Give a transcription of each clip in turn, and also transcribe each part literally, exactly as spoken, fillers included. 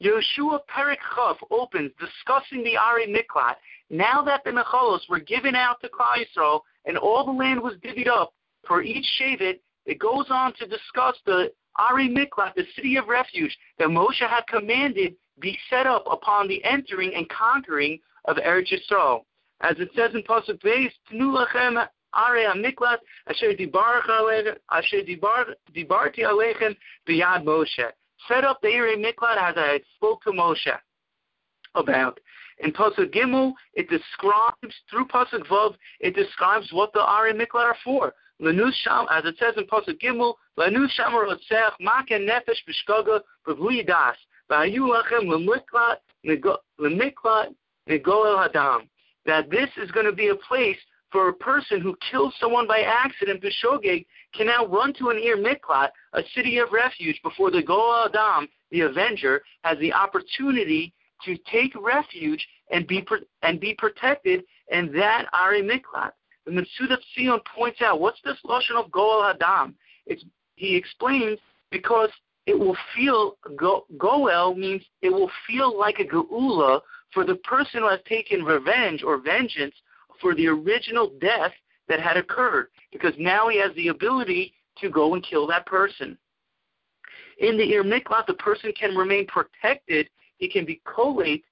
Yoshua Perek Chav opens discussing the Ari Miklat. Now that the Nechalos were given out to Klal Yisrael and all the land was divvied up for each Shevet, it goes on to discuss the Ari Miklat, the city of refuge that Moshe had commanded be set up upon the entering and conquering of Eretz Yisrael. As it says in Pasuk Beis, Tnu lachem Ari HaMiklat asher dibarti aleichem b'yad Moshe. Set up the Ari Miklat as I spoke to Moshe about. In Pasuk Gimel, it describes, through Pasuk Vav, it describes what the Ari Miklat are for. Lenus Sham, as it says in Pasuk Gimel, Lenus Sham Rotzech, Maken Nefesh B'Shkoga, B'Vui Das, V'Hayu Lachem L'Miklat, L'Miklat, Negoel Hadam. That this is going to be a place for a person who kills someone by accident, B'Shogeg, can now run to an Ir Miklat, a city of refuge, before the Goel Adam, the Avenger, has the opportunity to take refuge and be and be protected in that Ari Miklat. The Metzudat Zion points out, what's this Lashon of Goel Hadam? It's, he explains, because it will feel, go, Goel means it will feel like a Geula for the person who has taken revenge or vengeance for the original death that had occurred, because now he has the ability to go and kill that person. In the Ir Miklat, the person can remain protected. He can be collate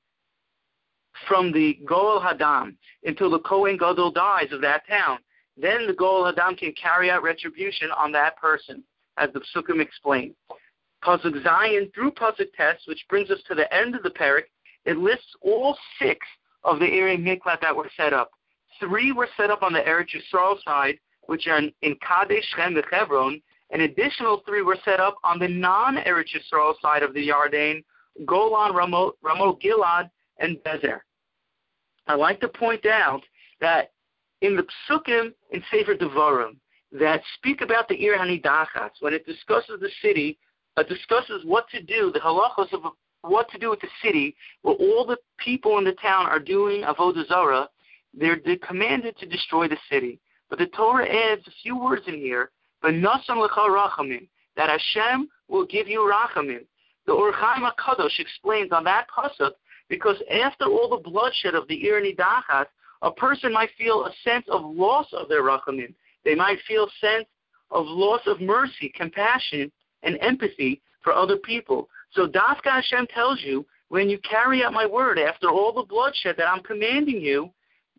from the Goel Hadam until the Kohen Gadol dies of that town. Then the Goel Hadam can carry out retribution on that person, as the Psukim explain. Pasuk Zion through Pasuk Tes, which brings us to the end of the parak, it lists all six of the Eri Miklat that were set up. Three were set up on the Eretz Yisrael side, which are in, in Kadesh, Shem, and Hebron. An additional three were set up on the non-Eretz Yisrael side of the Yarden, Golan, Ramot, Ramot Gilad, and Bezer. I'd like to point out that in the Psukim in Sefer Devarim that speak about the Ir Hanidachas, when it discusses the city, it discusses what to do, the halachos of what to do with the city, where all the people in the town are doing avodah zarah. They're, they're commanded to destroy the city. But the Torah adds a few words in here, "V'nasam lecha rachamim," that Hashem will give you rachamim. The Or Chaim HaKadosh explains on that pasuk, because after all the bloodshed of the Ir Nidachas, a person might feel a sense of loss of their rachamim. They might feel a sense of loss of mercy, compassion, and empathy for other people. So Dafka Hashem tells you, when you carry out my word after all the bloodshed that I'm commanding you,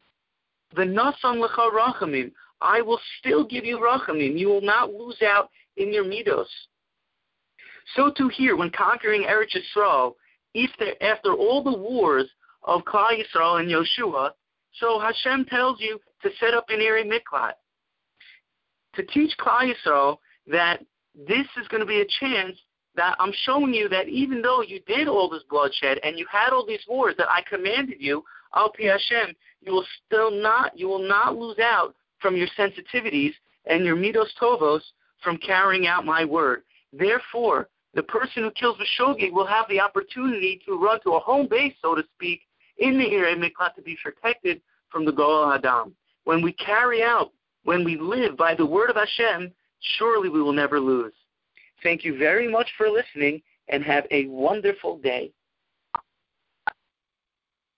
the Nasan Lecha Rachamim, I will still give you Rachamim. You will not lose out in your midos. So too here, when conquering Eretz Yisrael, after, after all the wars of Klal Yisrael and Yoshua, so Hashem tells you to set up an Eri Miklat, to teach Klal Yisrael that this is going to be a chance that I'm showing you that even though you did all this bloodshed and you had all these wars that I commanded you, Al Pi Hashem, you will still not, you will not lose out from your sensitivities and your midos tovos from carrying out my word. Therefore, the person who kills B'Shogeg will have the opportunity to run to a home base, so to speak, in the Irei Miklat to be protected from the Goel Adam. When we carry out, when we live by the word of Hashem, surely we will never lose. Thank you very much for listening, and have a wonderful day.